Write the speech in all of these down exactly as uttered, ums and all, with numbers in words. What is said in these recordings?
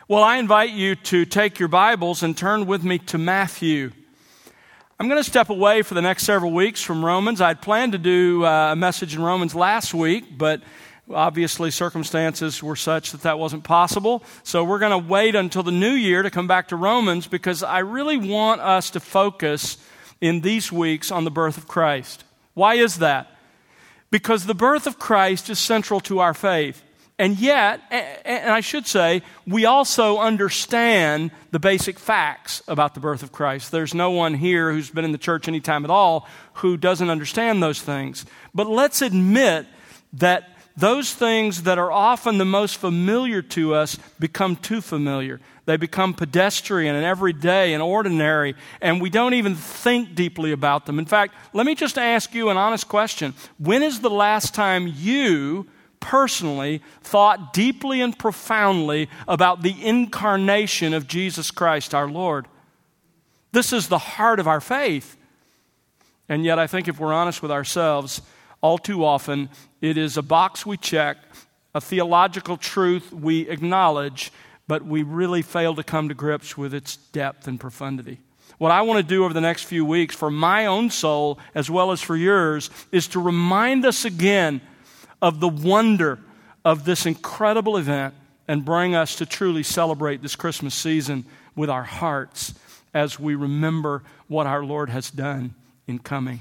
Well, I invite you to take your Bibles and turn with me to Matthew. I'm going to step away for the next several weeks from Romans. I'd planned to do uh, a message in Romans last week, but obviously circumstances were such that that wasn't possible. So we're going to wait until the new year to come back to Romans, because I really want us to focus in these weeks on the birth of Christ. Why is that? Because the birth of Christ is central to our faith. And yet, and I should say, we also understand the basic facts about the birth of Christ. There's no one here who's been in the church any time at all who doesn't understand those things. But let's admit that those things that are often the most familiar to us become too familiar. They become pedestrian and everyday and ordinary, and we don't even think deeply about them. In fact, let me just ask you an honest question. When is the last time you personally thought deeply and profoundly about the incarnation of Jesus Christ our Lord? This is the heart of our faith. And yet I think if we're honest with ourselves, all too often it is a box we check, a theological truth we acknowledge, but we really fail to come to grips with its depth and profundity. What I want to do over the next few weeks for my own soul as well as for yours is to remind us again of the wonder of this incredible event and bring us to truly celebrate this Christmas season with our hearts as we remember what our Lord has done in coming.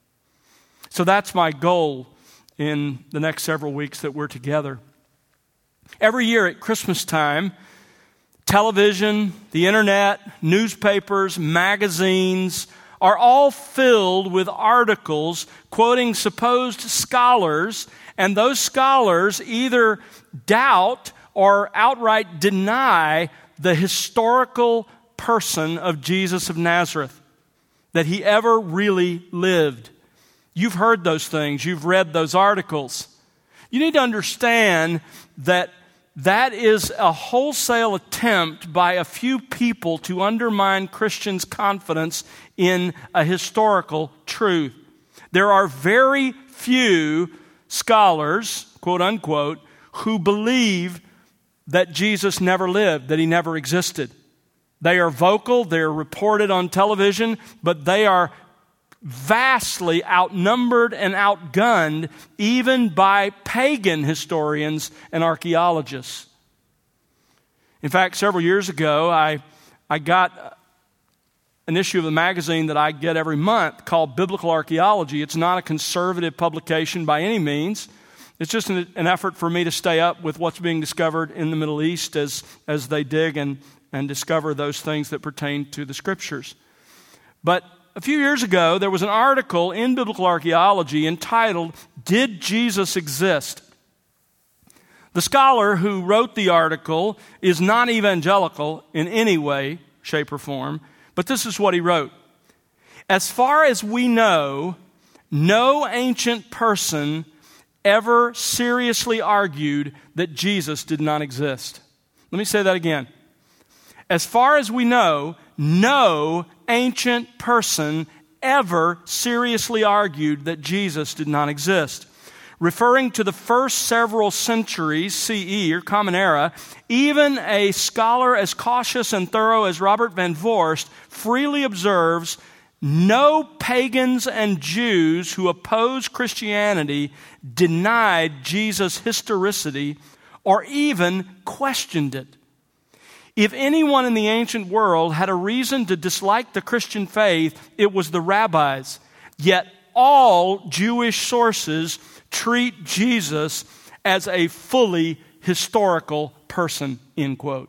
So that's my goal in the next several weeks that we're together. Every year at Christmas time, television, the internet, newspapers, magazines are all filled with articles quoting supposed scholars, and those scholars either doubt or outright deny the historical person of Jesus of Nazareth, that he ever really lived. You've heard those things. You've read those articles. You need to understand that that is a wholesale attempt by a few people to undermine Christians' confidence in a historical truth. There are very few scholars, quote unquote, who believe that Jesus never lived, that he never existed. They are vocal, they are reported on television, but they are vastly outnumbered and outgunned even by pagan historians and archaeologists. In fact, several years ago, I, I got an issue of the magazine that I get every month called Biblical Archaeology. It's not a conservative publication by any means. It's just an, an effort for me to stay up with what's being discovered in the Middle East as, as they dig and, and discover those things that pertain to the Scriptures. But a few years ago, there was an article in Biblical Archaeology entitled, "Did Jesus Exist?" The scholar who wrote the article is not evangelical in any way, shape, or form, but this is what he wrote. As far as we know, no ancient person ever seriously argued that Jesus did not exist. Let me say that again. As far as we know, no ancient person ever seriously argued that Jesus did not exist. Referring to the first several centuries C E or Common Era, even a scholar as cautious and thorough as Robert Van Voorst freely observes no pagans and Jews who opposed Christianity denied Jesus' historicity or even questioned it. If anyone in the ancient world had a reason to dislike the Christian faith, it was the rabbis. Yet all Jewish sources treat Jesus as a fully historical person, end quote.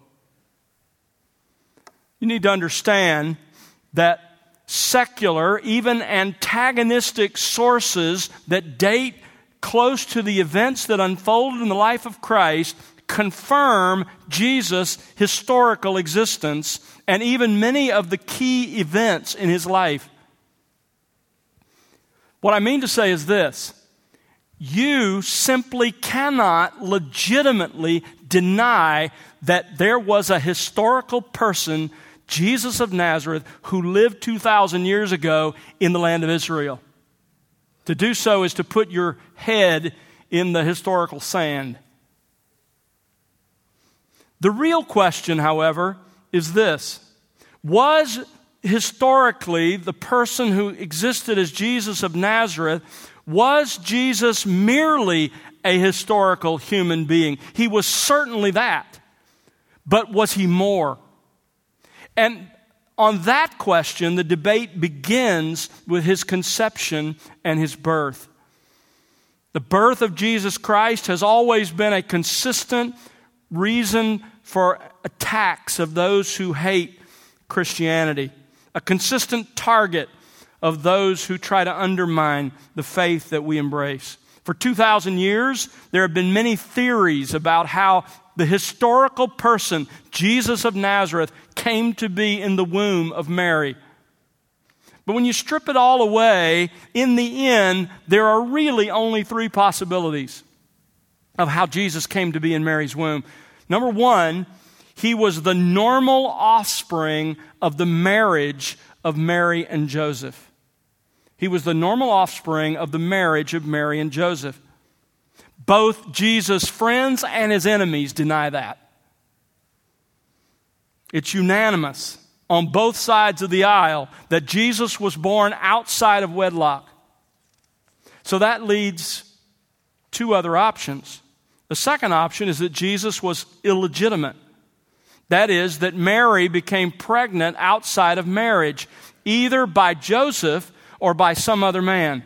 You need to understand that secular, even antagonistic sources that date close to the events that unfolded in the life of Christ confirm Jesus' historical existence and even many of the key events in his life. What I mean to say is this: you simply cannot legitimately deny that there was a historical person, Jesus of Nazareth, who lived two thousand years ago in the land of Israel. To do so is to put your head in the historical sand. The real question, however, is this. Was historically the person who existed as Jesus of Nazareth, was Jesus merely a historical human being? He was certainly that. But was he more? And on that question, the debate begins with his conception and his birth. The birth of Jesus Christ has always been a consistent reason for attacks of those who hate Christianity, a consistent target of those who try to undermine the faith that we embrace. For two thousand years, there have been many theories about how the historical person, Jesus of Nazareth, came to be in the womb of Mary. But when you strip it all away, in the end, there are really only three possibilities of how Jesus came to be in Mary's womb. Number one, he was the normal offspring of the marriage of Mary and Joseph. He was the normal offspring of the marriage of Mary and Joseph. Both Jesus' friends and his enemies deny that. It's unanimous on both sides of the aisle that Jesus was born outside of wedlock. So that leads two other options. The second option is that Jesus was illegitimate. That is, that Mary became pregnant outside of marriage, either by Joseph or by some other man.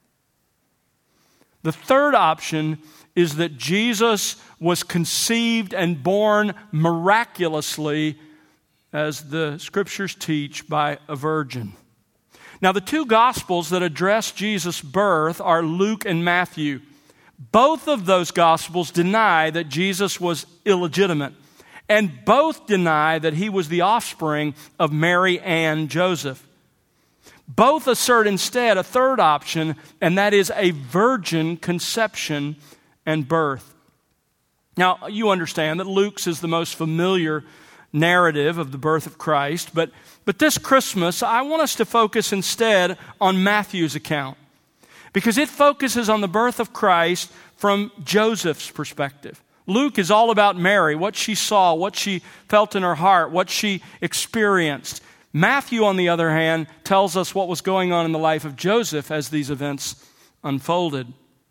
The third option is that Jesus was conceived and born miraculously, as the Scriptures teach, by a virgin. Now, the two Gospels that address Jesus' birth are Luke and Matthew. Both of those Gospels deny that Jesus was illegitimate, and both deny that he was the offspring of Mary and Joseph. Both assert instead a third option, and that is a virgin conception and birth. Now, you understand that Luke's is the most familiar narrative of the birth of Christ, but, but this Christmas, I want us to focus instead on Matthew's account, because it focuses on the birth of Christ from Joseph's perspective. Luke is all about Mary, what she saw, what she felt in her heart, what she experienced. Matthew, on the other hand, tells us what was going on in the life of Joseph as these events unfolded.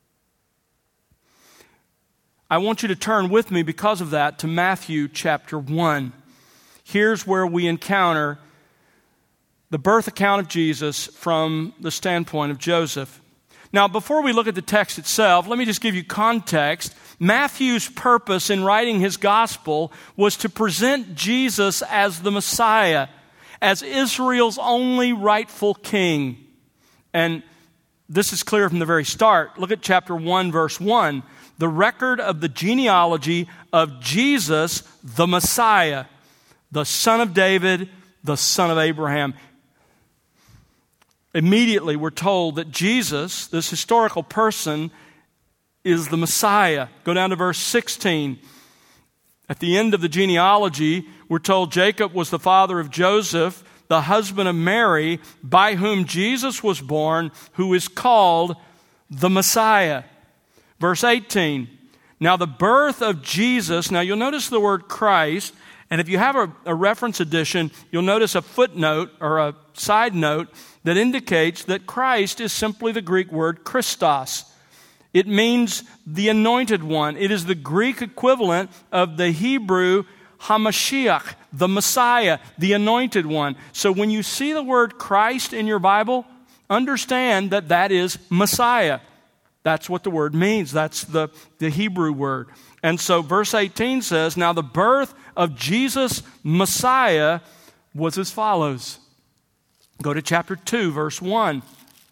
I want you to turn with me, because of that, to Matthew chapter one. Here's where we encounter the birth account of Jesus from the standpoint of Joseph. Now, before we look at the text itself, let me just give you context. Matthew's purpose in writing his gospel was to present Jesus as the Messiah, as Israel's only rightful king. And this is clear from the very start. Look at chapter one, verse one. The record of the genealogy of Jesus, the Messiah, the son of David, the son of Abraham. Immediately we're told that Jesus, this historical person, is the Messiah. Go down to verse sixteen. At the end of the genealogy, we're told Jacob was the father of Joseph, the husband of Mary, by whom Jesus was born, who is called the Messiah. Verse eighteen. Now the birth of Jesus, now you'll notice the word Christ, and if you have a, a reference edition, you'll notice a footnote or a side note that indicates that Christ is simply the Greek word Christos. It means the anointed one. It is the Greek equivalent of the Hebrew Hamashiach, the Messiah, the anointed one. So when you see the word Christ in your Bible, understand that that is Messiah. That's what the word means. That's the, the Hebrew word. And so verse eighteen says, now the birth of Jesus, Messiah, was as follows. Go to chapter two, verse one.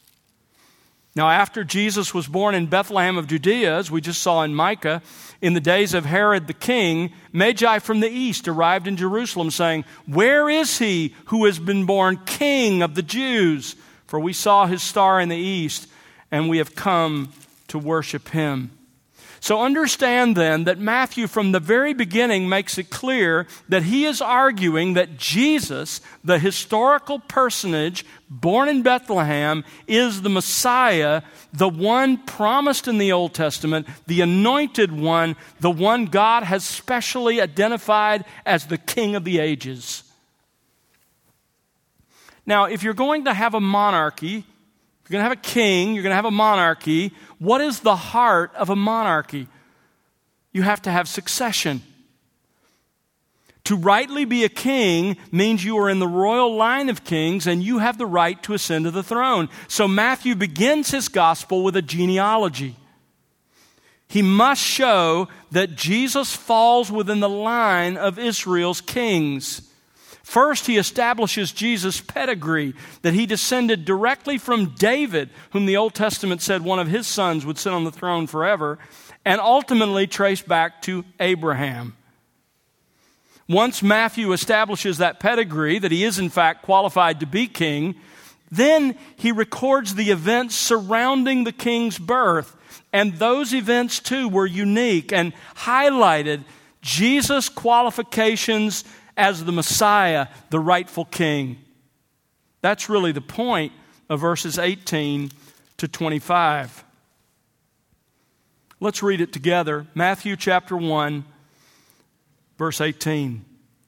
Now, after Jesus was born in Bethlehem of Judea, as we just saw in Micah, in the days of Herod the king, Magi from the east arrived in Jerusalem, saying, where is he who has been born King of the Jews? For we saw his star in the east, and we have come to worship him. So understand then that Matthew from the very beginning makes it clear that he is arguing that Jesus, the historical personage born in Bethlehem, is the Messiah, the one promised in the Old Testament, the anointed one, the one God has specially identified as the King of the ages. Now, if you're going to have a monarchy, you're going to have a king, you're going to have a monarchy. What is the heart of a monarchy? You have to have succession. To rightly be a king means you are in the royal line of kings and you have the right to ascend to the throne. So Matthew begins his gospel with a genealogy. He must show that Jesus falls within the line of Israel's kings. First, he establishes Jesus' pedigree, that he descended directly from David, whom the Old Testament said one of his sons would sit on the throne forever, and ultimately traced back to Abraham. Once Matthew establishes that pedigree, that he is in fact qualified to be king, then he records the events surrounding the king's birth. And those events too were unique and highlighted Jesus' qualifications as the Messiah, the rightful king. That's really the point of verses eighteen to twenty-five. Let's read it together. Matthew chapter one, verse eighteen.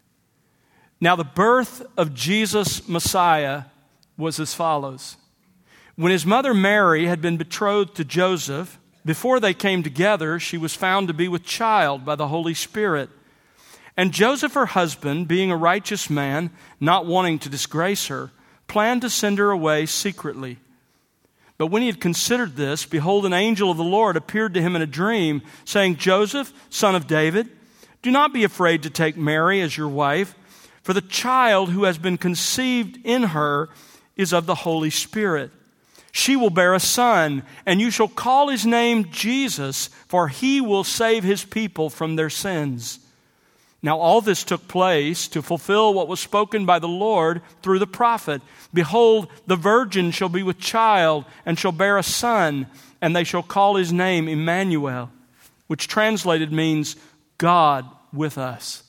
Now the birth of Jesus Messiah was as follows. When his mother Mary had been betrothed to Joseph, before they came together, she was found to be with child by the Holy Spirit. And Joseph, her husband, being a righteous man, not wanting to disgrace her, planned to send her away secretly. But when he had considered this, behold, an angel of the Lord appeared to him in a dream, saying, Joseph, son of David, do not be afraid to take Mary as your wife, for the child who has been conceived in her is of the Holy Spirit. She will bear a son, and you shall call his name Jesus, for he will save his people from their sins. Now all this took place to fulfill what was spoken by the Lord through the prophet. Behold, the virgin shall be with child and shall bear a son, and they shall call his name Emmanuel, which translated means God with us.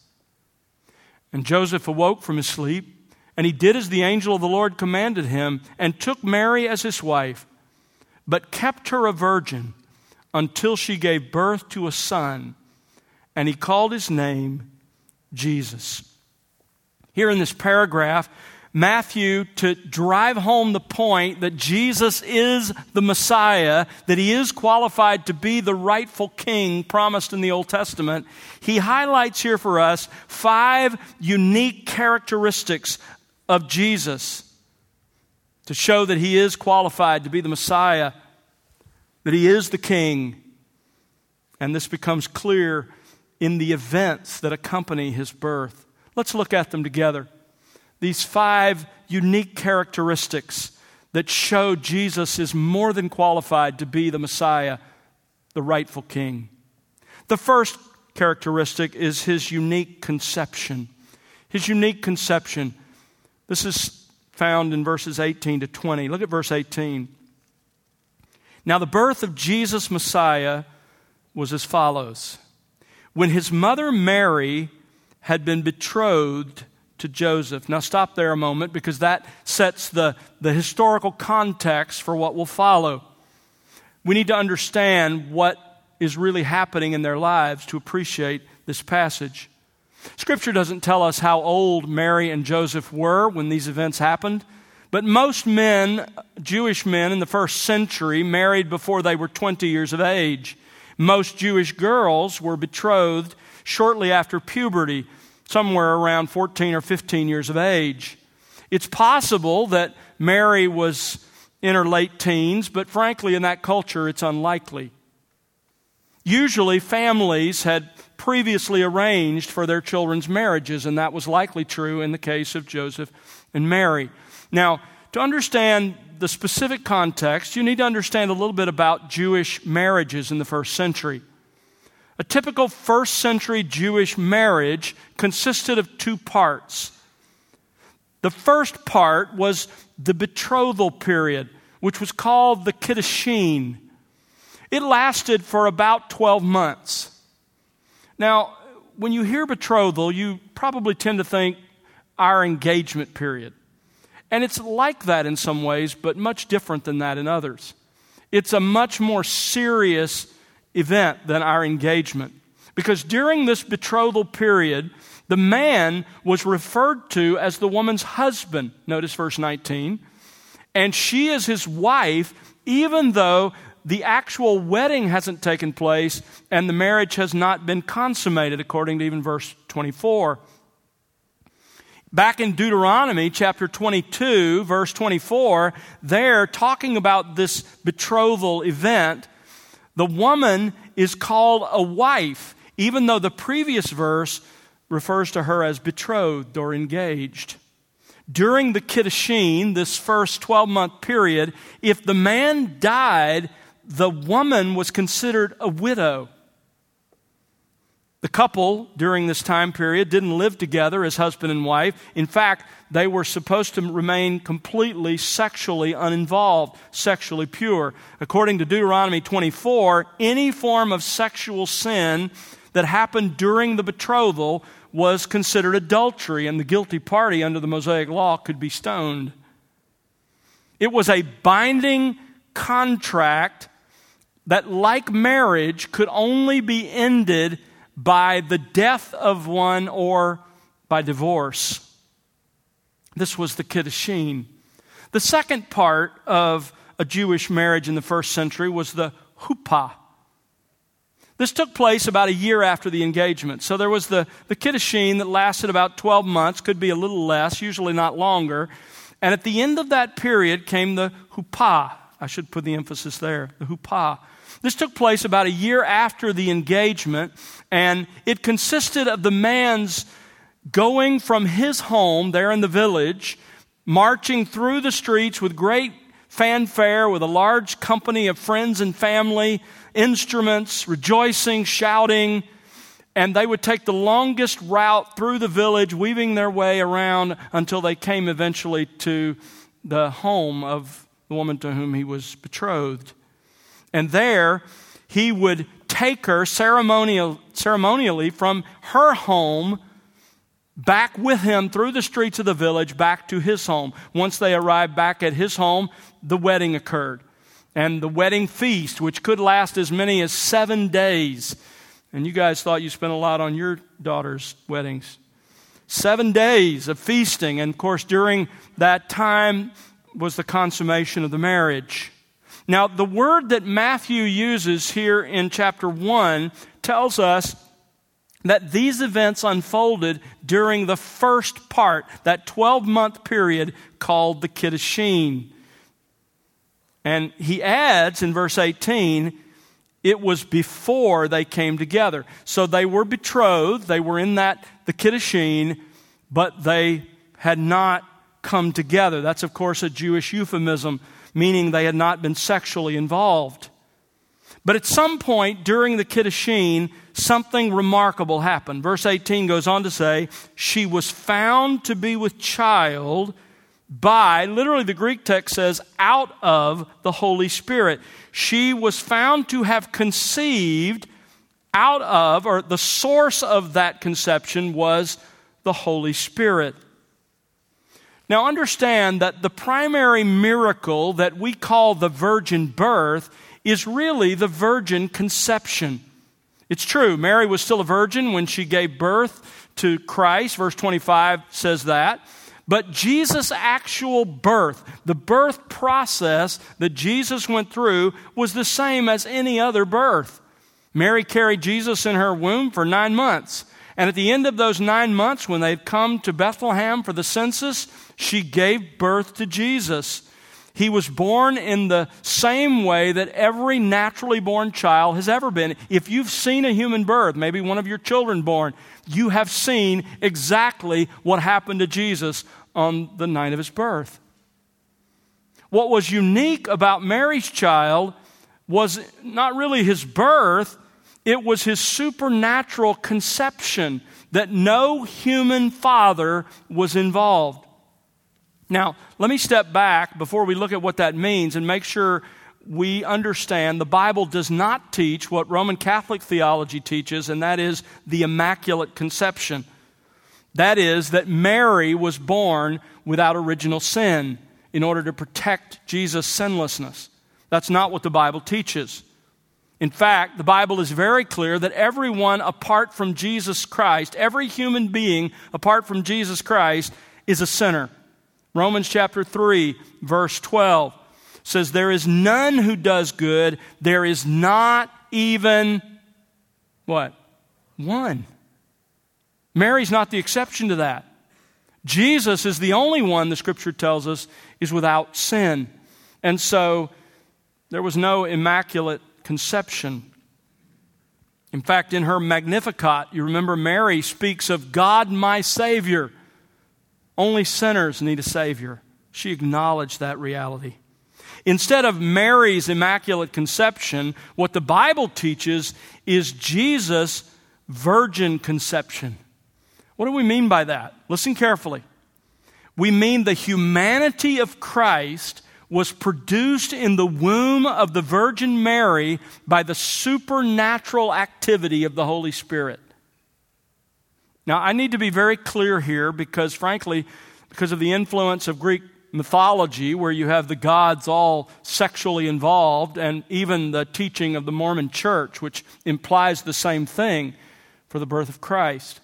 And Joseph awoke from his sleep, and he did as the angel of the Lord commanded him, and took Mary as his wife, but kept her a virgin until she gave birth to a son, and he called his name Jesus. Here in this paragraph, Matthew, to drive home the point that Jesus is the Messiah, that he is qualified to be the rightful king promised in the Old Testament, he highlights here for us five unique characteristics of Jesus to show that he is qualified to be the Messiah, that he is the king. And this becomes clear in the events that accompany his birth. Let's look at them together. These five unique characteristics that show Jesus is more than qualified to be the Messiah, the rightful king. The first characteristic is his unique conception. His unique conception. This is found in verses eighteen to twenty. Look at verse eighteen. Now the birth of Jesus Messiah was as follows. When his mother Mary had been betrothed to Joseph. Now stop there a moment because that sets the, the historical context for what will follow. We need to understand what is really happening in their lives to appreciate this passage. Scripture doesn't tell us how old Mary and Joseph were when these events happened, but most men, Jewish men in the first century, married before they were twenty years of age. Most Jewish girls were betrothed shortly after puberty, somewhere around fourteen or fifteen years of age. It's possible that Mary was in her late teens, but frankly, in that culture, it's unlikely. Usually, families had previously arranged for their children's marriages, and that was likely true in the case of Joseph and Mary. Now, to understand the specific context, you need to understand a little bit about Jewish marriages in the first century. A typical first century Jewish marriage consisted of two parts. The first part was the betrothal period, which was called the Kiddushin. It lasted for about twelve months. Now, when you hear betrothal, you probably tend to think our engagement period. And it's like that in some ways, but much different than that in others. It's a much more serious event than our engagement. Because during this betrothal period, the man was referred to as the woman's husband. Notice verse nineteen. And she is his wife, even though the actual wedding hasn't taken place and the marriage has not been consummated, according to even verse twenty-four. Back in Deuteronomy chapter twenty-two, verse twenty-four, there, talking about this betrothal event, the woman is called a wife, even though the previous verse refers to her as betrothed or engaged. During the Kiddushin, this first twelve-month period, if the man died, the woman was considered a widow. The couple during this time period didn't live together as husband and wife. In fact, they were supposed to remain completely sexually uninvolved, sexually pure. According to Deuteronomy twenty-four, any form of sexual sin that happened during the betrothal was considered adultery, and the guilty party under the Mosaic law could be stoned. It was a binding contract that, like marriage, could only be ended by the death of one or by divorce. This was the Kiddushin. The second part of a Jewish marriage in the first century was the huppah. This took place about a year after the engagement. So there was the, the Kiddushin that lasted about twelve months, could be a little less, usually not longer. And at the end of that period came the huppah. I should put the emphasis there, the huppah. This took place about a year after the engagement, and it consisted of the man's going from his home there in the village, marching through the streets with great fanfare, with a large company of friends and family, instruments, rejoicing, shouting, and they would take the longest route through the village, weaving their way around until they came eventually to the home of the woman to whom he was betrothed. And there, he would take her ceremonial, ceremonially from her home back with him through the streets of the village back to his home. Once they arrived back at his home, the wedding occurred. And the wedding feast, which could last as many as seven days. And you guys thought you spent a lot on your daughter's weddings. Seven days of feasting. And of course, during that time was the consummation of the marriage. Now, the word that Matthew uses here in chapter one tells us that these events unfolded during the first part, that twelve-month period called the Kiddushin. And he adds in verse eighteen, it was before they came together. So they were betrothed, they were in that, the Kiddushin, but they had not come together. That's, of course, a Jewish euphemism, meaning they had not been sexually involved. But at some point during the Kiddushin, something remarkable happened. Verse eighteen goes on to say, she was found to be with child by, literally the Greek text says, out of the Holy Spirit. She was found to have conceived out of, or the source of that conception was the Holy Spirit. Now understand that the primary miracle that we call the virgin birth is really the virgin conception. It's true, Mary was still a virgin when she gave birth to Christ. Verse twenty-five says that. But Jesus' actual birth, the birth process that Jesus went through, was the same as any other birth. Mary carried Jesus in her womb for nine months. And at the end of those nine months, when they'd come to Bethlehem for the census, she gave birth to Jesus. He was born in the same way that every naturally born child has ever been. If you've seen a human birth, maybe one of your children born, you have seen exactly what happened to Jesus on the night of his birth. What was unique about Mary's child was not really his birth, it was his supernatural conception, that no human father was involved. Now, let me step back before we look at what that means and make sure we understand the Bible does not teach what Roman Catholic theology teaches, and that is the Immaculate Conception. That is, that Mary was born without original sin in order to protect Jesus' sinlessness. That's not what the Bible teaches. In fact, the Bible is very clear that everyone apart from Jesus Christ, every human being apart from Jesus Christ, is a sinner. Romans chapter three, verse twelve says, there is none who does good. There is not even, what? One. Mary's not the exception to that. Jesus is the only one, the Scripture tells us, is without sin. And so there was no immaculate conception. In fact, in her Magnificat, you remember Mary speaks of God my Savior. Only sinners need a Savior. She acknowledged that reality. Instead of Mary's immaculate conception, what the Bible teaches is Jesus' virgin conception. What do we mean by that? Listen carefully. We mean the humanity of Christ was produced in the womb of the Virgin Mary by the supernatural activity of the Holy Spirit. Now, I need to be very clear here because, frankly, because of the influence of Greek mythology, where you have the gods all sexually involved, and even the teaching of the Mormon Church, which implies the same thing for the birth of Christ.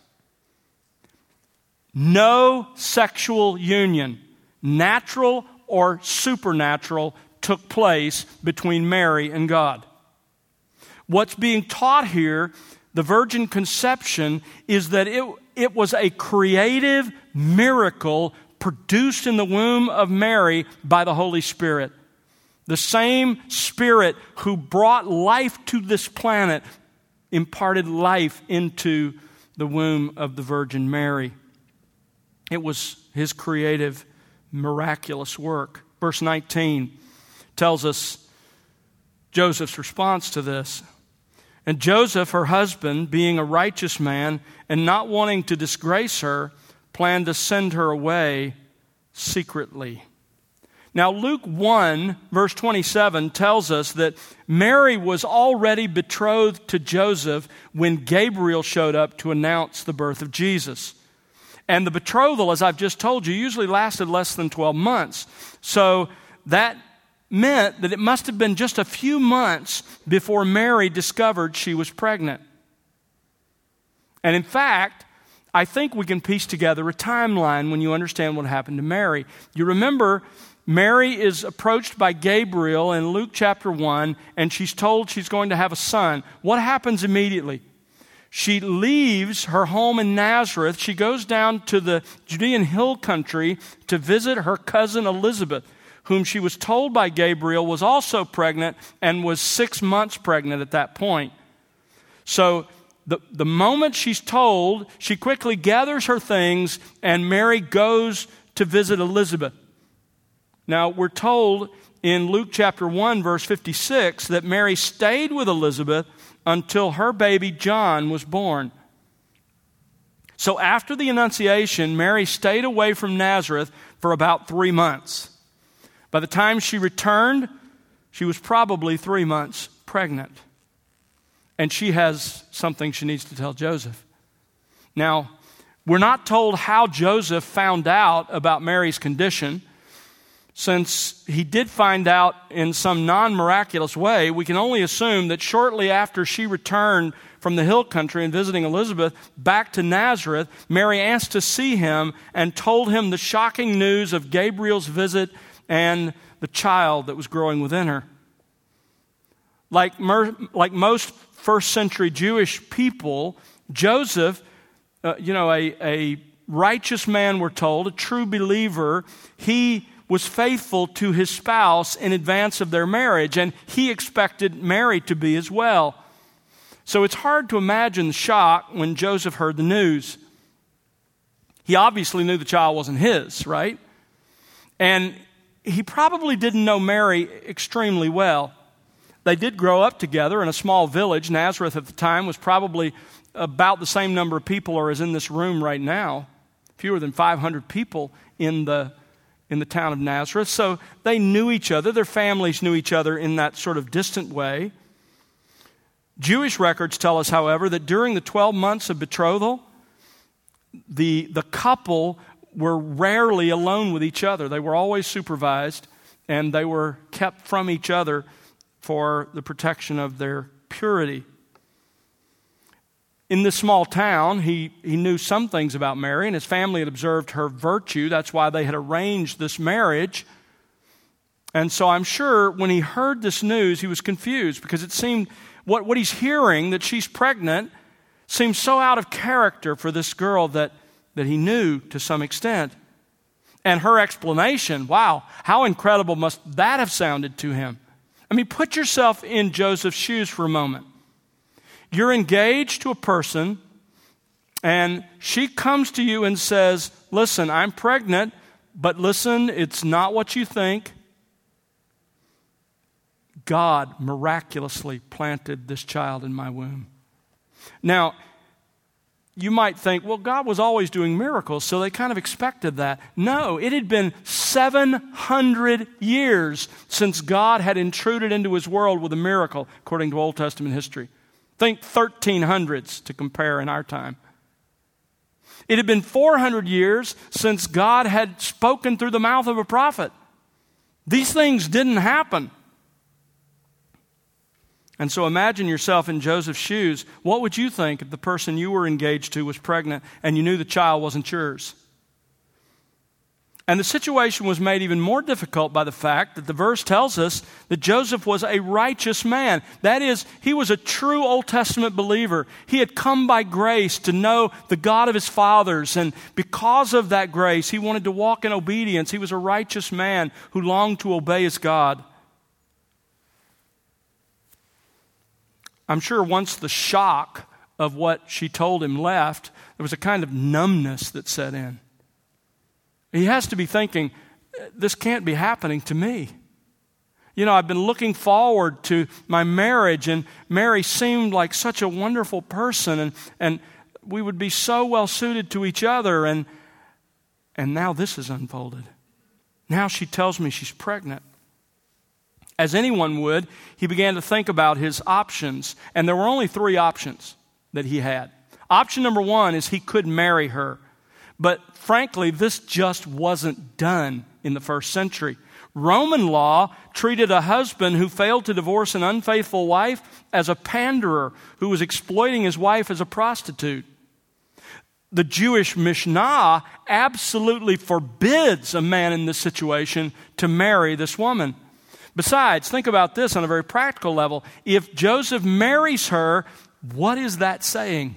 No sexual union, natural or supernatural, took place between Mary and God. What's being taught here, the virgin conception, is that it, it was a creative miracle produced in the womb of Mary by the Holy Spirit. The same Spirit who brought life to this planet imparted life into the womb of the Virgin Mary. It was His creative, miraculous work. Verse nineteen tells us Joseph's response to this. And Joseph, her husband, being a righteous man and not wanting to disgrace her, planned to send her away secretly. Now, Luke one, verse twenty-seven, tells us that Mary was already betrothed to Joseph when Gabriel showed up to announce the birth of Jesus. And the betrothal, as I've just told you, usually lasted less than twelve months. So that meant that it must have been just a few months before Mary discovered she was pregnant. And in fact, I think we can piece together a timeline when you understand what happened to Mary. You remember, Mary is approached by Gabriel in Luke chapter one, and she's told she's going to have a son. What happens immediately? She leaves her home in Nazareth. She goes down to the Judean hill country to visit her cousin Elizabeth, whom she was told by Gabriel was also pregnant and was six months pregnant at that point. So the, the moment she's told, she quickly gathers her things, and Mary goes to visit Elizabeth. Now, we're told in Luke chapter one, verse fifty-six, that Mary stayed with Elizabeth until her baby John was born. So after the Annunciation, Mary stayed away from Nazareth for about three months. By the time she returned, she was probably three months pregnant. And she has something she needs to tell Joseph. Now, we're not told how Joseph found out about Mary's condition. Since he did find out in some non-miraculous way, we can only assume that shortly after she returned from the hill country and visiting Elizabeth back to Nazareth, Mary asked to see him and told him the shocking news of Gabriel's visit and the child that was growing within her. Like, mer- like most first century Jewish people, Joseph, uh, you know, a, a righteous man, we're told, a true believer, he was faithful to his spouse in advance of their marriage, and he expected Mary to be as well. So it's hard to imagine the shock when Joseph heard the news. He obviously knew the child wasn't his, right? And he probably didn't know Mary extremely well. They did grow up together in a small village. Nazareth at the time was probably about the same number of people as in this room right now. Fewer than five hundred people in the in the town of Nazareth, so they knew each other. Their families knew each other in that sort of distant way. Jewish records tell us, however, that during the twelve months of betrothal, the, the couple were rarely alone with each other. They were always supervised, and they were kept from each other for the protection of their purity. In this small town, he, he knew some things about Mary, and his family had observed her virtue. That's why they had arranged this marriage. And so I'm sure when he heard this news, he was confused, because it seemed what, what he's hearing, that she's pregnant, seemed so out of character for this girl that, that he knew to some extent. And her explanation, wow, how incredible must that have sounded to him? I mean, put yourself in Joseph's shoes for a moment. You're engaged to a person, and she comes to you and says, listen, I'm pregnant, but listen, it's not what you think. God miraculously planted this child in my womb. Now, you might think, well, God was always doing miracles, so they kind of expected that. No, it had been seven hundred years since God had intruded into his world with a miracle, according to Old Testament history. Think thirteen hundreds to compare in our time. It had been four hundred years since God had spoken through the mouth of a prophet. These things didn't happen. And so imagine yourself in Joseph's shoes. What would you think if the person you were engaged to was pregnant and you knew the child wasn't yours? And the situation was made even more difficult by the fact that the verse tells us that Joseph was a righteous man. That is, he was a true Old Testament believer. He had come by grace to know the God of his fathers, and because of that grace, he wanted to walk in obedience. He was a righteous man who longed to obey his God. I'm sure once the shock of what she told him left, there was a kind of numbness that set in. He has to be thinking, this can't be happening to me. You know, I've been looking forward to my marriage, and Mary seemed like such a wonderful person, and, and we would be so well suited to each other, and, and now this has unfolded. Now she tells me she's pregnant. As anyone would, he began to think about his options, and there were only three options that he had. Option number one is he could marry her. But frankly, this just wasn't done in the first century. Roman law treated a husband who failed to divorce an unfaithful wife as a panderer who was exploiting his wife as a prostitute. The Jewish Mishnah absolutely forbids a man in this situation to marry this woman. Besides, think about this on a very practical level. If Joseph marries her, what is that saying?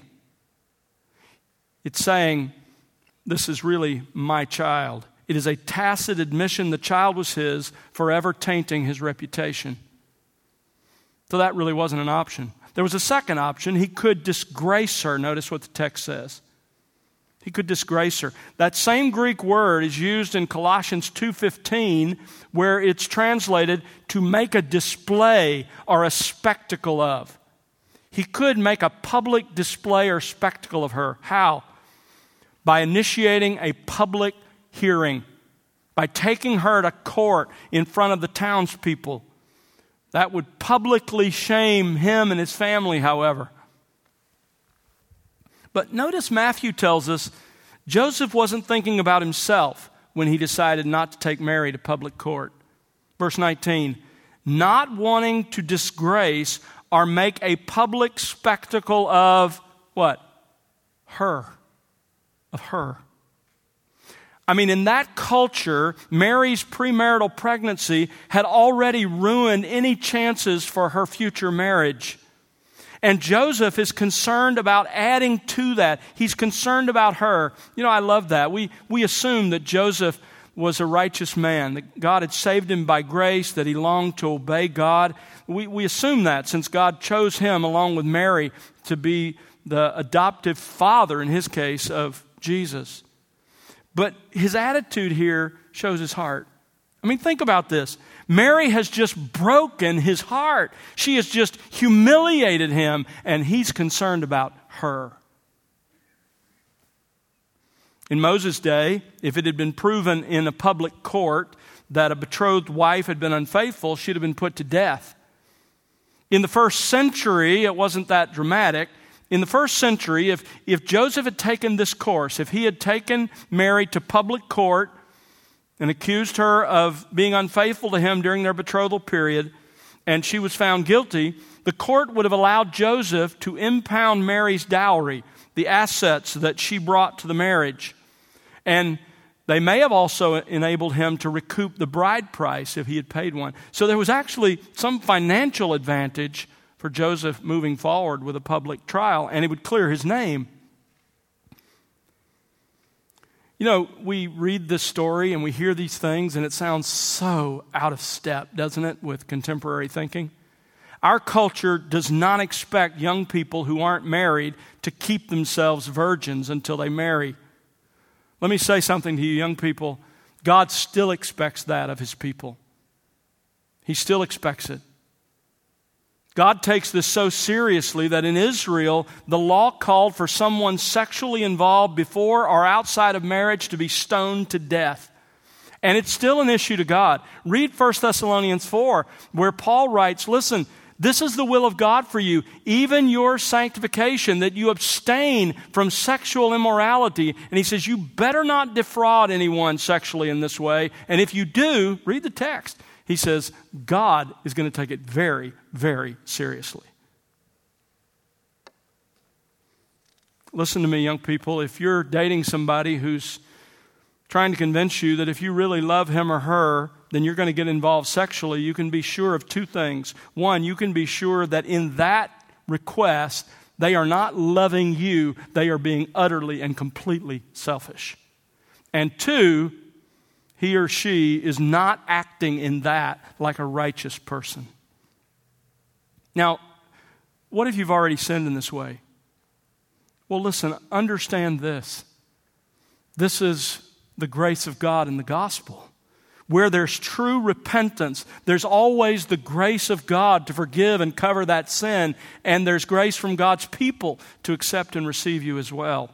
It's saying, this is really my child. It is a tacit admission the child was his, forever tainting his reputation. So that really wasn't an option. There was a second option. He could disgrace her. Notice what the text says. He could disgrace her. That same Greek word is used in Colossians two fifteen, where it's translated to make a display or a spectacle of. He could make a public display or spectacle of her. How? By initiating a public hearing, by taking her to court in front of the townspeople. That would publicly shame him and his family, however. But notice Matthew tells us Joseph wasn't thinking about himself when he decided not to take Mary to public court. Verse nineteen, not wanting to disgrace or make a public spectacle of what? Her. Of her. I mean, in that culture, Mary's premarital pregnancy had already ruined any chances for her future marriage. And Joseph is concerned about adding to that. He's concerned about her. You know, I love that. We, we assume that Joseph was a righteous man, that God had saved him by grace, that he longed to obey God. We, we assume that since God chose him along with Mary to be the adoptive father, in his case, of Jesus. But his attitude here shows his heart. I mean, think about this. Mary has just broken his heart. She has just humiliated him, and he's concerned about her. In Moses' day, if it had been proven in a public court that a betrothed wife had been unfaithful, she'd have been put to death. In the first century, it wasn't that dramatic. In the first century, if, if Joseph had taken this course, if he had taken Mary to public court and accused her of being unfaithful to him during their betrothal period, and she was found guilty, the court would have allowed Joseph to impound Mary's dowry, the assets that she brought to the marriage. And they may have also enabled him to recoup the bride price if he had paid one. So there was actually some financial advantage for Joseph moving forward with a public trial, and it would clear his name. You know, we read this story and we hear these things, and it sounds so out of step, doesn't it, with contemporary thinking? Our culture does not expect young people who aren't married to keep themselves virgins until they marry. Let me say something to you young people. God still expects that of His people. He still expects it. God takes this so seriously that in Israel, the law called for someone sexually involved before or outside of marriage to be stoned to death. And it's still an issue to God. Read First Thessalonians four, where Paul writes, listen, this is the will of God for you, even your sanctification, that you abstain from sexual immorality. And he says, you better not defraud anyone sexually in this way. And if you do, read the text. He says, God is going to take it very, very seriously. Listen to me, young people. If you're dating somebody who's trying to convince you that if you really love him or her, then you're going to get involved sexually, you can be sure of two things. One, you can be sure that in that request, they are not loving you. They are being utterly and completely selfish. And two, he or she is not acting in that like a righteous person. Now, what if you've already sinned in this way? Well, listen, understand this. This is the grace of God in the gospel. Where there's true repentance, there's always the grace of God to forgive and cover that sin, and there's grace from God's people to accept and receive you as well.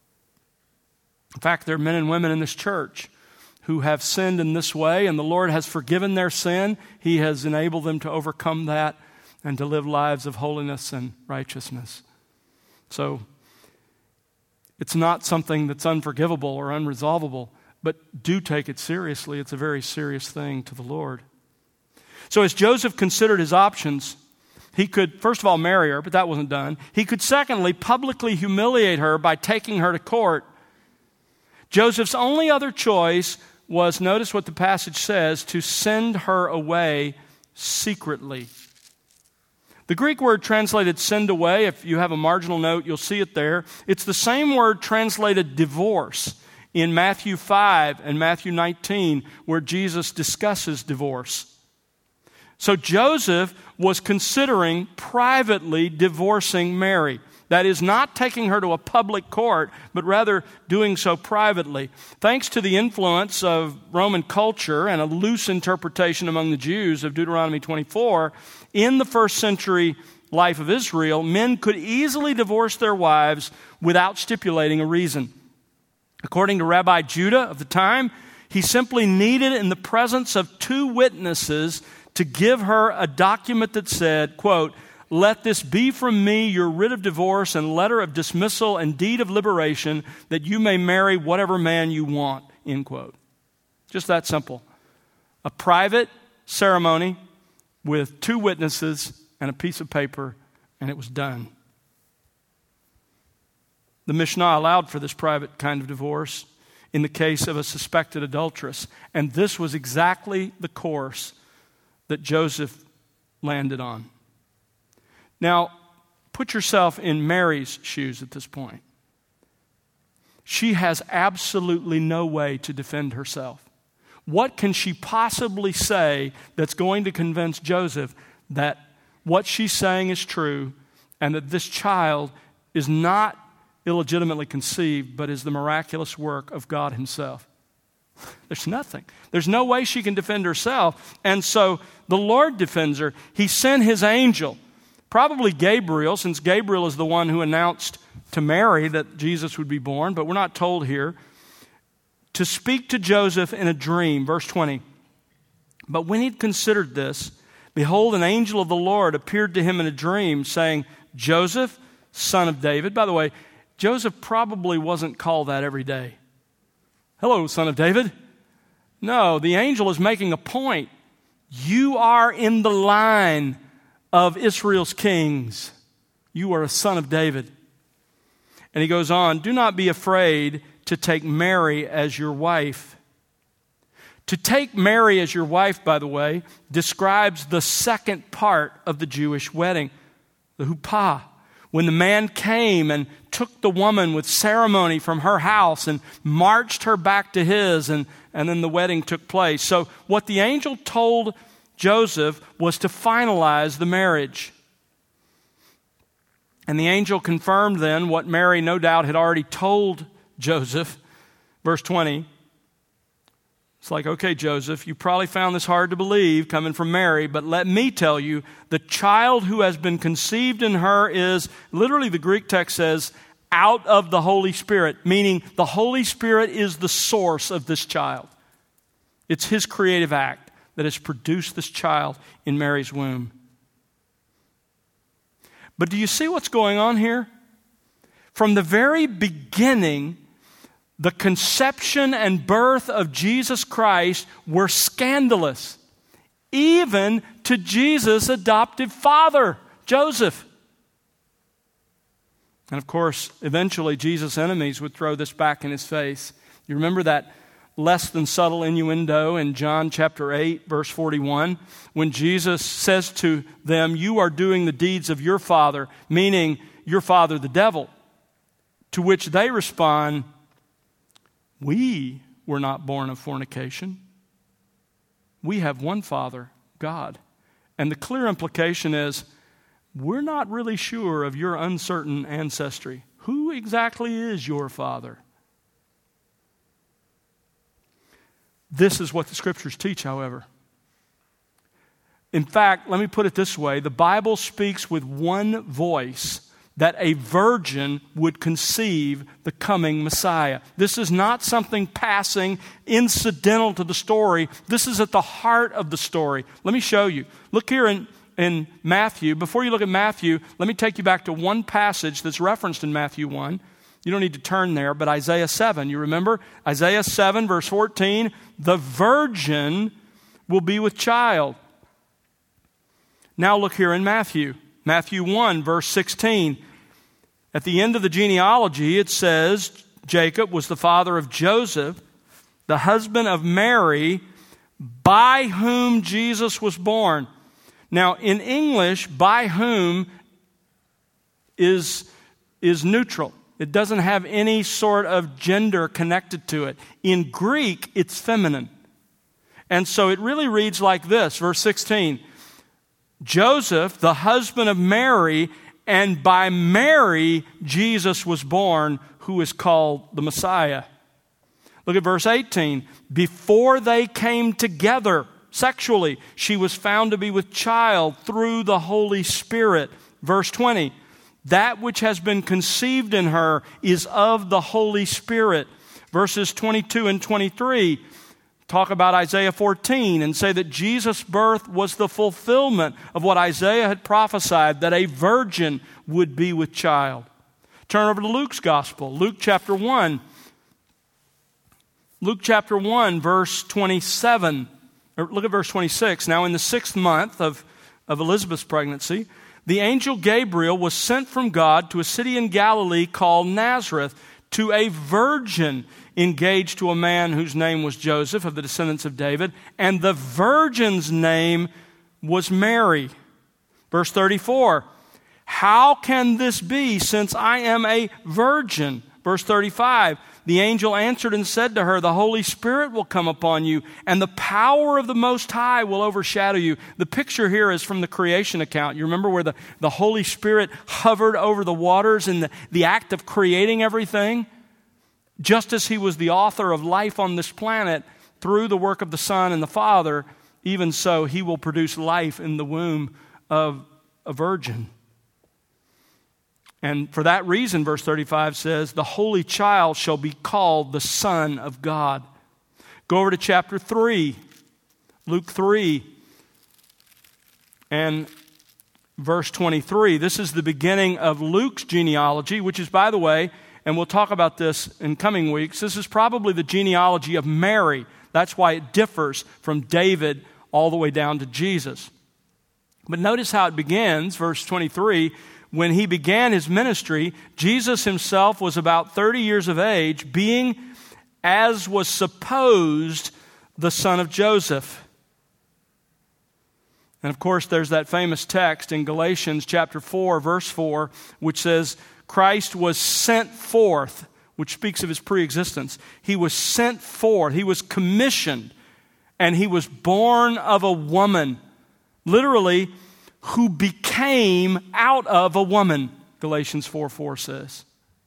In fact, there are men and women in this church who have sinned in this way, and the Lord has forgiven their sin. He has enabled them to overcome that and to live lives of holiness and righteousness. So, it's not something that's unforgivable or unresolvable, but do take it seriously. It's a very serious thing to the Lord. So as Joseph considered his options, he could, first of all, marry her, but that wasn't done. He could, secondly, publicly humiliate her by taking her to court. Joseph's only other choice was, notice what the passage says, to send her away secretly. The Greek word translated send away, if you have a marginal note, you'll see it there. It's the same word translated divorce in Matthew five and Matthew nineteen, where Jesus discusses divorce. So Joseph was considering privately divorcing Mary. That is, not taking her to a public court, but rather doing so privately. Thanks to the influence of Roman culture and a loose interpretation among the Jews of Deuteronomy twenty-four, in the first century life of Israel, men could easily divorce their wives without stipulating a reason. According to Rabbi Judah of the time, he simply needed, in the presence of two witnesses, to give her a document that said, quote, "Let this be from me your writ of divorce and letter of dismissal and deed of liberation, that you may marry whatever man you want," end quote. Just that simple. A private ceremony with two witnesses and a piece of paper, and it was done. The Mishnah allowed for this private kind of divorce in the case of a suspected adulteress, and this was exactly the course that Joseph landed on. Now, put yourself in Mary's shoes at this point. She has absolutely no way to defend herself. What can she possibly say that's going to convince Joseph that what she's saying is true and that this child is not illegitimately conceived, but is the miraculous work of God Himself? There's nothing. There's no way she can defend herself. And so the Lord defends her. He sent His angel, probably Gabriel, since Gabriel is the one who announced to Mary that Jesus would be born, but we're not told here. to speak to Joseph in a dream. Verse twenty. But when he'd considered this, behold, an angel of the Lord appeared to him in a dream, saying, Joseph, son of David. By the way, Joseph probably wasn't called that every day. Hello, son of David. No, the angel is making a point. You are in the line of Israel's kings. You are a son of David. And he goes on, do not be afraid to take Mary as your wife. To take Mary as your wife, by the way, describes the second part of the Jewish wedding, the huppah. When the man came and took the woman with ceremony from her house and marched her back to his, and, and then the wedding took place. So what the angel told Joseph was to finalize the marriage. And the angel confirmed then what Mary no doubt had already told Joseph. Verse twenty. It's like, okay, Joseph, you probably found this hard to believe coming from Mary, but let me tell you, the child who has been conceived in her is, literally the Greek text says, out of the Holy Spirit, meaning the Holy Spirit is the source of this child. It's His creative act that has produced this child in Mary's womb. But do you see what's going on here? From the very beginning, the conception and birth of Jesus Christ were scandalous, even to Jesus' adoptive father, Joseph. And of course, eventually Jesus' enemies would throw this back in his face. You remember that less than subtle innuendo in John chapter eight, verse forty-one, when Jesus says to them, you are doing the deeds of your father, meaning your father the devil, to which they respond, we were not born of fornication. We have one Father, God. And the clear implication is, we're not really sure of your uncertain ancestry. Who exactly is your father? This is what the Scriptures teach, however. In fact, let me put it this way. The Bible speaks with one voice that a virgin would conceive the coming Messiah. This is not something passing, incidental to the story. This is at the heart of the story. Let me show you. Look here in, in Matthew. Before you look at Matthew, let me take you back to one passage that's referenced in Matthew one. You don't need to turn there, but Isaiah seven. You remember? Isaiah seven, verse fourteen, the virgin will be with child. Now look here in Matthew. Matthew one, verse sixteen. At the end of the genealogy, it says, Jacob was the father of Joseph, the husband of Mary, by whom Jesus was born. Now, in English, by whom is, is neutral. It doesn't have any sort of gender connected to it. In Greek, it's feminine. And so it really reads like this, verse sixteen. Joseph, the husband of Mary, and by Mary, Jesus was born, who is called the Messiah. Look at verse eighteen. Before they came together sexually, she was found to be with child through the Holy Spirit. Verse twenty. That which has been conceived in her is of the Holy Spirit. Verses twenty-two and twenty-three talk about Isaiah fourteen and say that Jesus' birth was the fulfillment of what Isaiah had prophesied, that a virgin would be with child. Turn over to Luke's gospel, Luke chapter one. Luke chapter one, verse twenty-seven. Or look at verse twenty-six. Now in the sixth month of, of Elizabeth's pregnancy, the angel Gabriel was sent from God to a city in Galilee called Nazareth, to a virgin engaged to a man whose name was Joseph, of the descendants of David, and the virgin's name was Mary. Verse thirty-four, how can this be, since I am a virgin? Verse thirty-five, the angel answered and said to her, the Holy Spirit will come upon you, and the power of the Most High will overshadow you. The picture here is from the creation account. You remember where the, the Holy Spirit hovered over the waters in the, the act of creating everything? Just as He was the author of life on this planet through the work of the Son and the Father, even so He will produce life in the womb of a virgin. And for that reason, verse thirty-five says, the holy child shall be called the Son of God. Go over to chapter three, Luke three, and verse twenty-three. This is the beginning of Luke's genealogy, which is, by the way, and we'll talk about this in coming weeks, this is probably the genealogy of Mary. That's why it differs from David all the way down to Jesus. But notice how it begins, verse twenty-three. When he began his ministry, Jesus himself was about thirty years of age, being, as was supposed, the son of Joseph. And of course, there's that famous text in Galatians chapter four, verse four, which says, Christ was sent forth, which speaks of his preexistence. He was sent forth, he was commissioned, and he was born of a woman. Literally, who became out of a woman, Galatians four four says.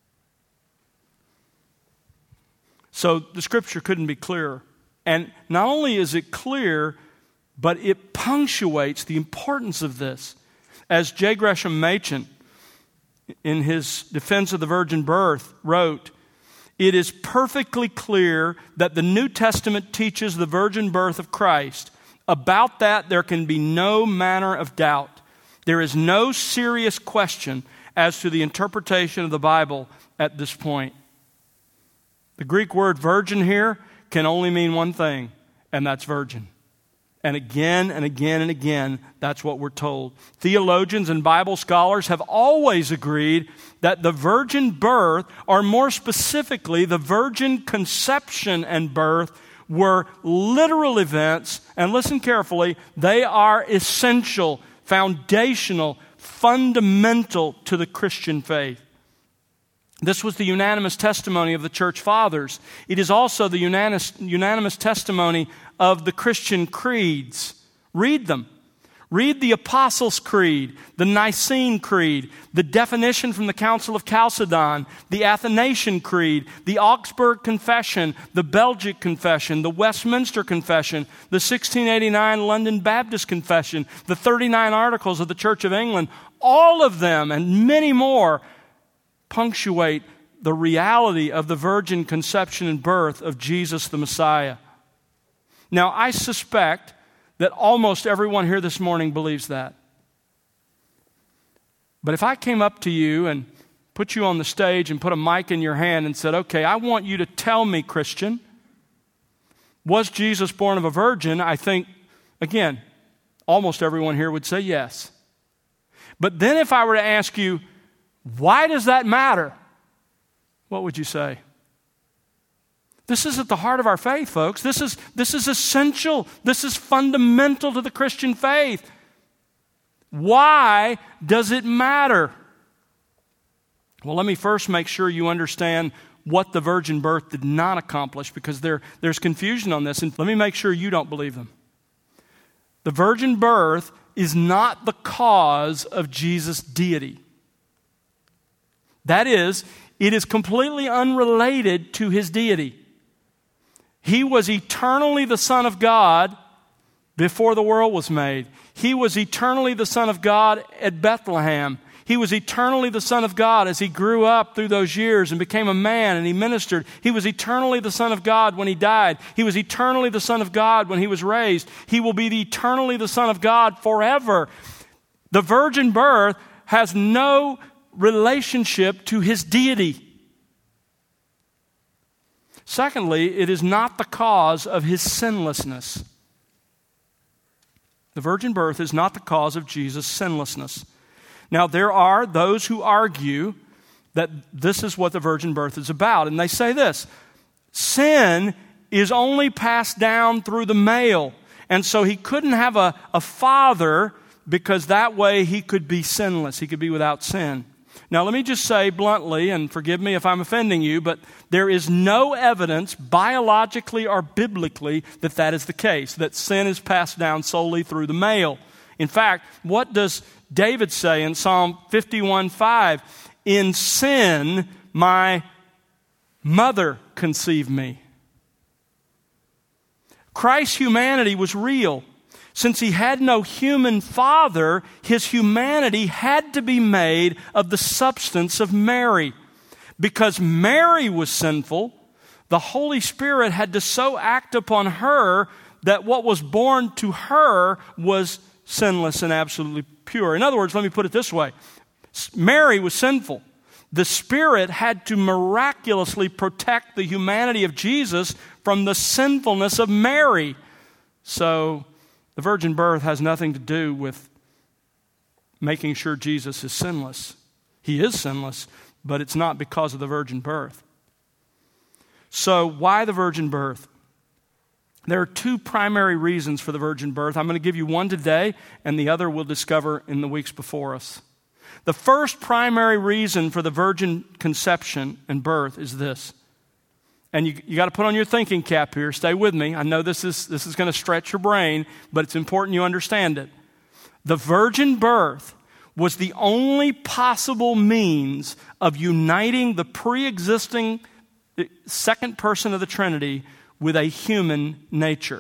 So the scripture couldn't be clearer. And not only is it clear, but it punctuates the importance of this. As J. Gresham Machen, in his Defense of the Virgin Birth, wrote, it is perfectly clear that the New Testament teaches the virgin birth of Christ. About that, there can be no manner of doubt. There is no serious question as to the interpretation of the Bible at this point. The Greek word virgin here can only mean one thing, and that's virgin. And again and again and again, that's what we're told. Theologians and Bible scholars have always agreed that the virgin birth, or more specifically, the virgin conception and birth, were literal events, and listen carefully, they are essential, foundational, fundamental to the Christian faith. This was the unanimous testimony of the church fathers. It is also the unanimous, unanimous testimony of the Christian creeds. Read them. Read the Apostles' Creed, the Nicene Creed, the definition from the Council of Chalcedon, the Athanasian Creed, the Augsburg Confession, the Belgic Confession, the Westminster Confession, the sixteen eighty-nine London Baptist Confession, the thirty-nine Articles of the Church of England. All of them and many more punctuate the reality of the virgin conception and birth of Jesus the Messiah. Now, I suspect that almost everyone here this morning believes that. But if I came up to you and put you on the stage and put a mic in your hand and said, okay, I want you to tell me, Christian, was Jesus born of a virgin? I think, again, almost everyone here would say yes. But then if I were to ask you, why does that matter? What would you say? This is at the heart of our faith, folks. This is, this is essential. This is fundamental to the Christian faith. Why does it matter? Well, let me first make sure you understand what the virgin birth did not accomplish, because there, there's confusion on this, and let me make sure you don't believe them. The virgin birth is not the cause of Jesus' deity. That is, it is completely unrelated to his deity. He was eternally the Son of God before the world was made. He was eternally the Son of God at Bethlehem. He was eternally the Son of God as he grew up through those years and became a man and he ministered. He was eternally the Son of God when he died. He was eternally the Son of God when he was raised. He will be the eternally the Son of God forever. The virgin birth has no relationship to his deity. Secondly, it is not the cause of his sinlessness. The virgin birth is not the cause of Jesus' sinlessness. Now, there are those who argue that this is what the virgin birth is about. And they say this: sin is only passed down through the male. And so he couldn't have a, a father because that way he could be sinless. He could be without sin. Now, let me just say bluntly, and forgive me if I'm offending you, but there is no evidence, biologically or biblically, that that is the case, that sin is passed down solely through the male. In fact, what does David say in Psalm fifty-one five? In sin, my mother conceived me. Christ's humanity was real. Since he had no human father, his humanity had to be made of the substance of Mary. Because Mary was sinful, the Holy Spirit had to so act upon her that what was born to her was sinless and absolutely pure. In other words, let me put it this way. Mary was sinful. The Spirit had to miraculously protect the humanity of Jesus from the sinfulness of Mary. So the virgin birth has nothing to do with making sure Jesus is sinless. He is sinless, but it's not because of the virgin birth. So why the virgin birth? There are two primary reasons for the virgin birth. I'm going to give you one today, and the other we'll discover in the weeks before us. The first primary reason for the virgin conception and birth is this. And you, you got to put on your thinking cap here. Stay with me. I know this is, this is going to stretch your brain, but it's important you understand it. The virgin birth was the only possible means of uniting the pre-existing second person of the Trinity with a human nature.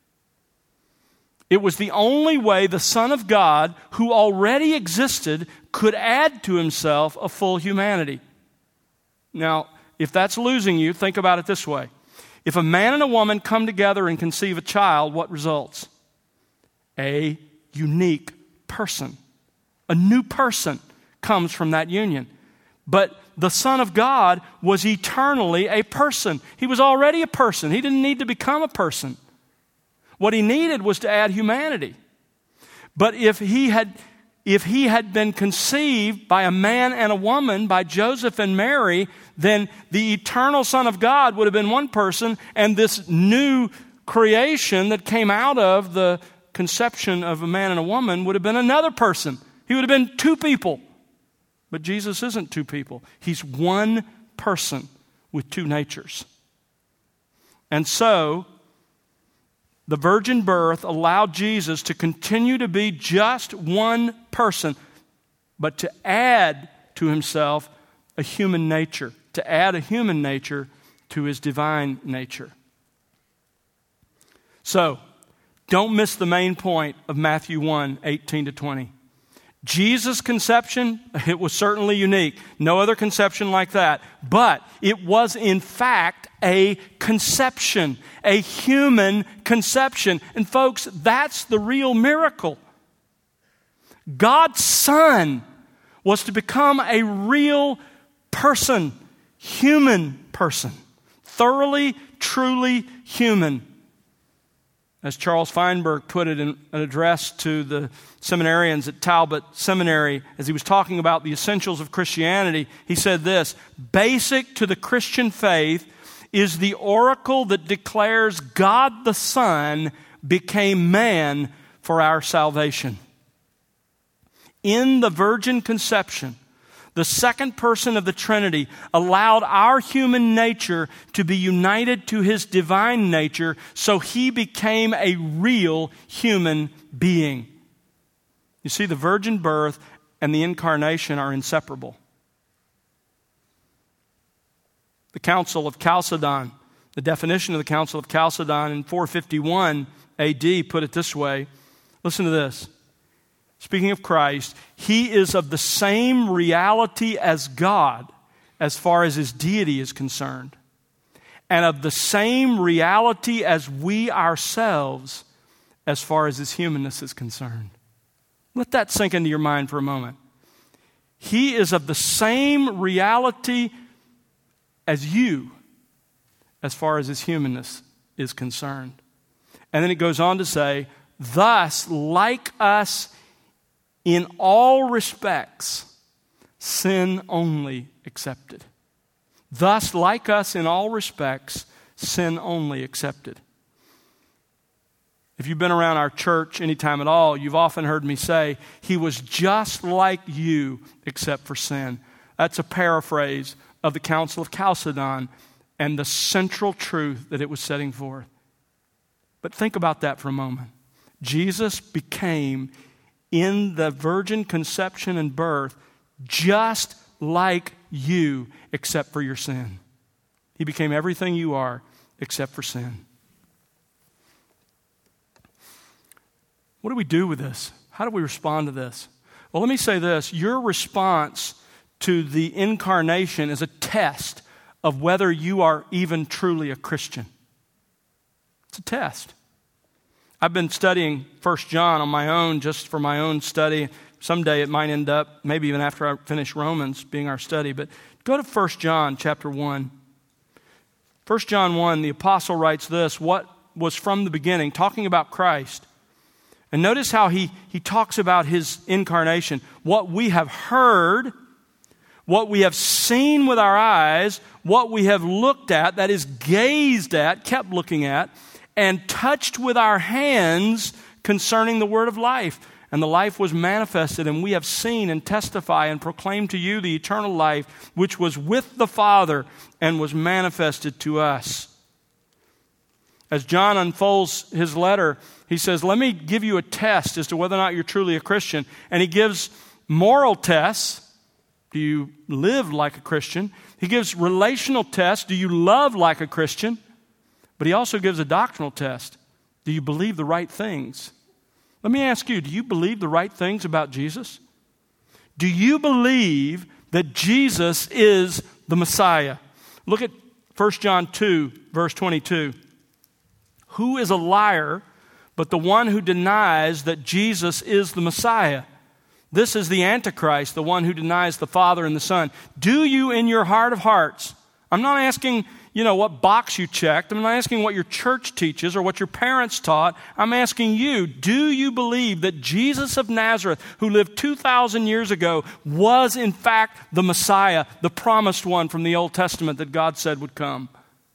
It was the only way the Son of God, who already existed, could add to himself a full humanity. Now, if that's losing you, think about it this way. If a man and a woman come together and conceive a child, what results? A unique person. A new person comes from that union. But the Son of God was eternally a person. He was already a person. He didn't need to become a person. What he needed was to add humanity. But if he had, if he had been conceived by a man and a woman, by Joseph and Mary, then the eternal Son of God would have been one person, and this new creation that came out of the conception of a man and a woman would have been another person. He would have been two people. But Jesus isn't two people. He's one person with two natures. And so, the virgin birth allowed Jesus to continue to be just one person, but to add to himself a human nature, to add a human nature to his divine nature. So, don't miss the main point of Matthew one, eighteen to twenty. Jesus' conception, it was certainly unique. No other conception like that. But it was in fact a conception, a human conception. And folks, that's the real miracle. God's Son was to become a real person, human person, thoroughly, truly human. As Charles Feinberg put it in an address to the seminarians at Talbot Seminary, as he was talking about the essentials of Christianity, he said this: basic to the Christian faith is the oracle that declares God the Son became man for our salvation. In the virgin conception, the second person of the Trinity allowed our human nature to be united to his divine nature, so he became a real human being. You see, the virgin birth and the incarnation are inseparable. The Council of Chalcedon, the definition of the Council of Chalcedon in four fifty-one A D put it this way. Listen to this. Speaking of Christ, he is of the same reality as God as far as his deity is concerned, and of the same reality as we ourselves as far as his humanness is concerned. Let that sink into your mind for a moment. He is of the same reality as you as far as his humanness is concerned. And then it goes on to say, thus, like us in all respects, sin only accepted. Thus, like us in all respects, sin only accepted. If you've been around our church any time at all, you've often heard me say, he was just like you except for sin. That's a paraphrase of the Council of Chalcedon and the central truth that it was setting forth. But think about that for a moment. Jesus became, in the virgin conception and birth, just like you except for your sin. He became everything you are except for sin. What do we do with this? How do we respond to this? Well, let me say this. Your response to the incarnation is a test of whether you are even truly a Christian. It's a test. I've been studying First John on my own, just for my own study. Someday it might end up, maybe even after I finish Romans, being our study. But go to First John chapter one. First John one, the apostle writes this, what was from the beginning, talking about Christ. And notice how he, he talks about his incarnation. What we have heard, what we have seen with our eyes, what we have looked at, that is gazed at, kept looking at, and touched with our hands concerning the word of life. And the life was manifested, and we have seen and testify and proclaim to you the eternal life, which was with the Father and was manifested to us. As John unfolds his letter, he says, let me give you a test as to whether or not you're truly a Christian. And he gives moral tests. Do you live like a Christian? He gives relational tests. Do you love like a Christian? But he also gives a doctrinal test. Do you believe the right things? Let me ask you, do you believe the right things about Jesus? Do you believe that Jesus is the Messiah? Look at First John two, verse twenty-two. Who is a liar but the one who denies that Jesus is the Messiah? This is the Antichrist, the one who denies the Father and the Son. Do you in your heart of hearts, I'm not asking, you know, what box you checked. I'm not asking what your church teaches or what your parents taught. I'm asking you, do you believe that Jesus of Nazareth, who lived two thousand years ago, was in fact the Messiah, the promised one from the Old Testament that God said would come?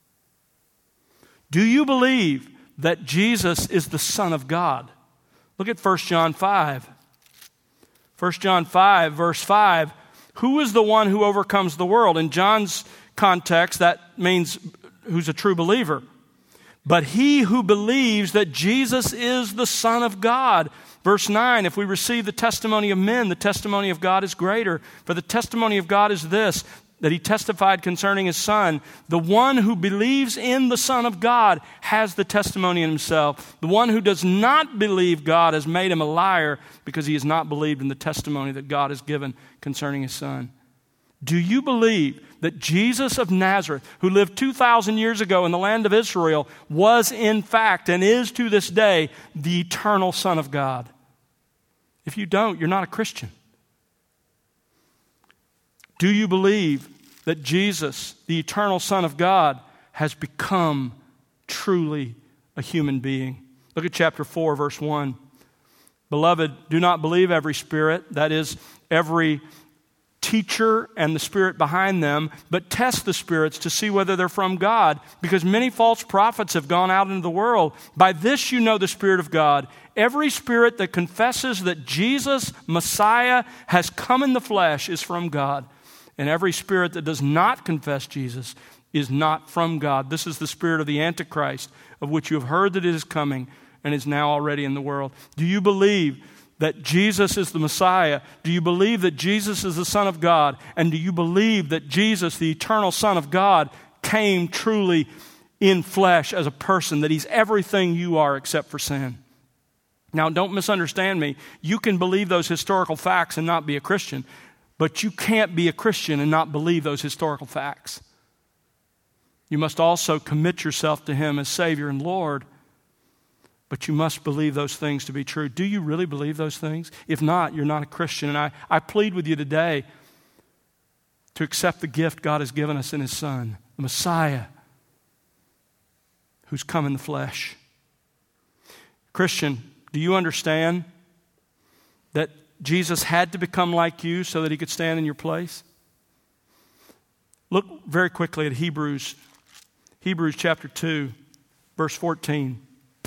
Do you believe that Jesus is the Son of God? Look at First John five. First John five, verse five. Who is the one who overcomes the world? In John's context, that means who's a true believer. But he who believes that Jesus is the Son of God. Verse nine, if we receive the testimony of men, the testimony of God is greater. For the testimony of God is this, that he testified concerning his Son. The one who believes in the Son of God has the testimony in himself. The one who does not believe God has made him a liar because he has not believed in the testimony that God has given concerning his Son. Do you believe that Jesus of Nazareth, who lived two thousand years ago in the land of Israel, was in fact and is to this day the eternal Son of God? If you don't, you're not a Christian. Do you believe that Jesus, the eternal Son of God, has become truly a human being? Look at chapter four, verse one. Beloved, do not believe every spirit, that is, every teacher and the spirit behind them, but test the spirits to see whether they're from God, because many false prophets have gone out into the world. By this you know the Spirit of God. Every spirit that confesses that Jesus, Messiah, has come in the flesh is from God. And every spirit that does not confess Jesus is not from God. This is the spirit of the Antichrist, of which you have heard that it is coming and is now already in the world. Do you believe that Jesus is the Messiah? Do you believe that Jesus is the Son of God? And do you believe that Jesus, the eternal Son of God, came truly in flesh as a person, that he's everything you are except for sin? Now, don't misunderstand me. You can believe those historical facts and not be a Christian. But you can't be a Christian and not believe those historical facts. You must also commit yourself to him as Savior and Lord. But you must believe those things to be true. Do you really believe those things? If not, you're not a Christian. And I, I plead with you today to accept the gift God has given us in his Son, the Messiah, who's come in the flesh. Christian, do you understand that Jesus had to become like you so that he could stand in your place? Look very quickly at Hebrews, Hebrews chapter two, verse fourteen.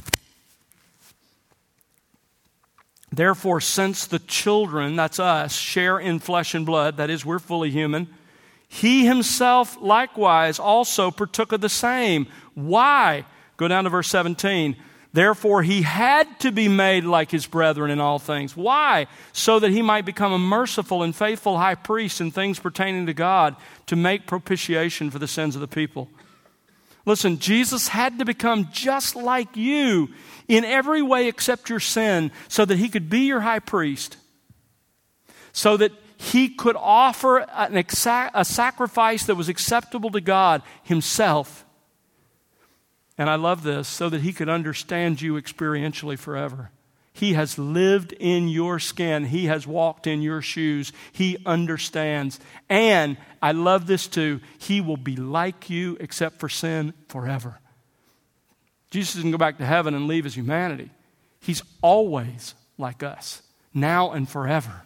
Therefore, since the children, that's us, share in flesh and blood, that is, we're fully human, he himself likewise also partook of the same. Why? Go down to verse seventeen. Therefore, he had to be made like his brethren in all things. Why? So that he might become a merciful and faithful high priest in things pertaining to God, to make propitiation for the sins of the people. Listen, Jesus had to become just like you in every way except your sin so that he could be your high priest, so that he could offer an exa- a sacrifice that was acceptable to God himself. And I love this, so that he could understand you experientially forever. He has lived in your skin. He has walked in your shoes. He understands. And I love this too. He will be like you except for sin forever. Jesus doesn't go back to heaven and leave his humanity. He's always like us, now and forever.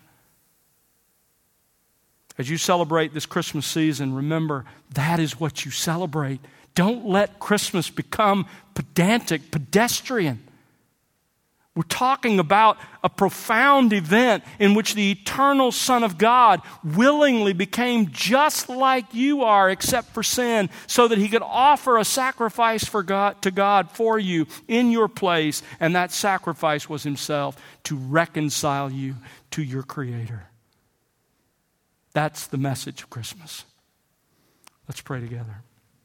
As you celebrate this Christmas season, remember that is what you celebrate. Don't let Christmas become pedantic, pedestrian. We're talking about a profound event in which the eternal Son of God willingly became just like you are except for sin, so that he could offer a sacrifice for God, to God for you in your place. And that sacrifice was himself to reconcile you to your Creator. That's the message of Christmas. Let's pray together.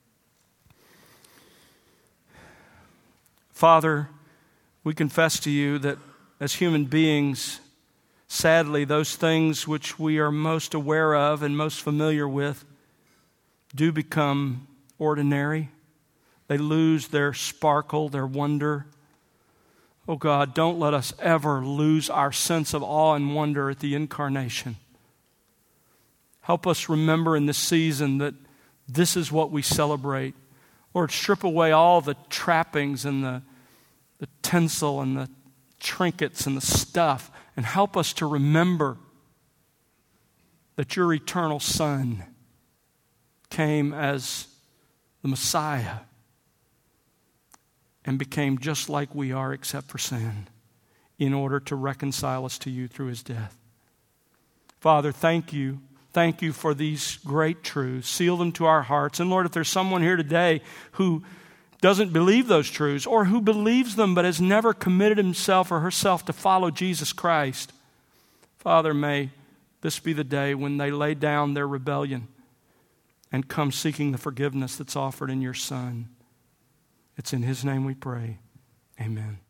Father, we confess to you that as human beings, sadly, those things which we are most aware of and most familiar with do become ordinary. They lose their sparkle, their wonder. Oh God, don't let us ever lose our sense of awe and wonder at the incarnation. Help us remember in this season that this is what we celebrate. Lord, strip away all the trappings and the the tinsel and the trinkets and the stuff, and help us to remember that your eternal Son came as the Messiah and became just like we are except for sin in order to reconcile us to you through his death. Father, thank you. Thank you for these great truths. Seal them to our hearts. And Lord, if there's someone here today who doesn't believe those truths, or who believes them but has never committed himself or herself to follow Jesus Christ, Father, may this be the day when they lay down their rebellion and come seeking the forgiveness that's offered in your Son. It's in his name we pray. Amen.